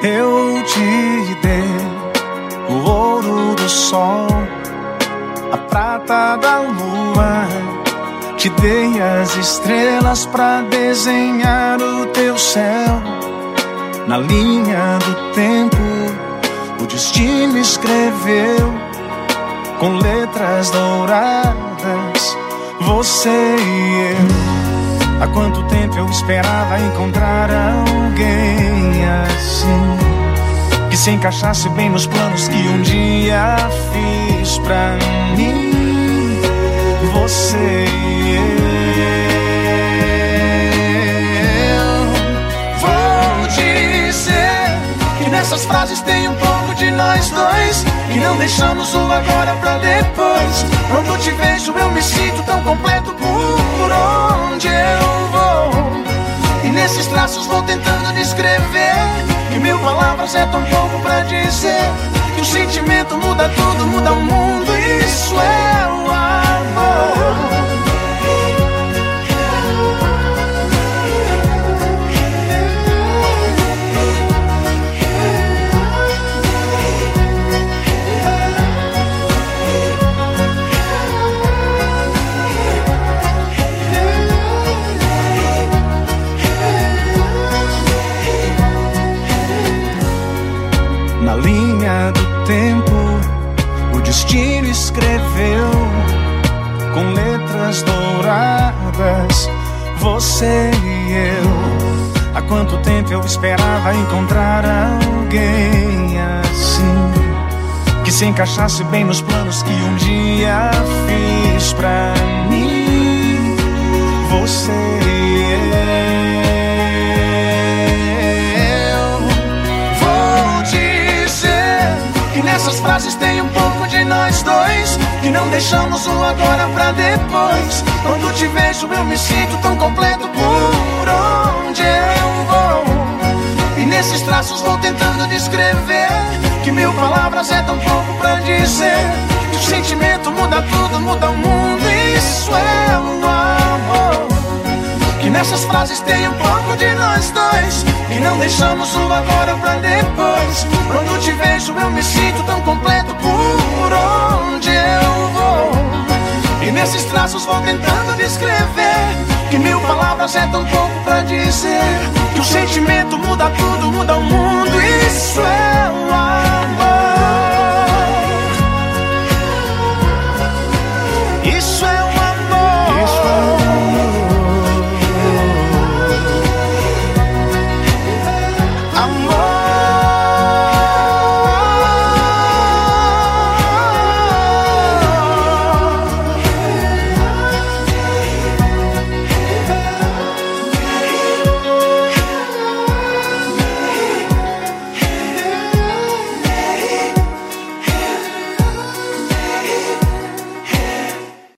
Eu te dei o ouro do sol, a prata da lua, te dei as estrelas pra desenhar o teu céu. Na linha do tempo, o destino escreveu com letras douradas, você e eu. Há quanto tempo eu esperava encontrar alguém assim, que se encaixasse bem nos planos que um dia fiz pra mim. Você e eu. Vou dizer que nessas frases tem um pouco de nós dois, que não deixamos o agora pra depois. Quando te vejo eu me sinto tão completo por onde eu vou. E nesses traços vou tentando descrever que 1000 palavras é tão pouco pra dizer que o sentimento muda tudo, muda o mundo. Isso é o amor. Na linha do tempo, o destino escreveu com letras douradas, você e eu. Há quanto tempo eu esperava encontrar alguém assim, que se encaixasse bem nos planos que um dia fiz pra mim. Você e eu. Que nessas frases tem um pouco de nós dois, que não deixamos o agora pra depois. Quando te vejo eu me sinto tão completo por onde eu vou. E nesses traços vou tentando descrever que 1000 palavras é tão pouco pra dizer que o sentimento muda tudo, muda o mundo. Isso é o amor. Que nessas frases tem um pouco de nós dois, e não deixamos o agora pra depois. Quando te vejo eu me sinto tão completo por onde eu vou. E nesses traços vou tentando descrever que 1000 palavras é tão pouco pra dizer que o sentimento muda tudo, muda o mundo. Isso é o amor.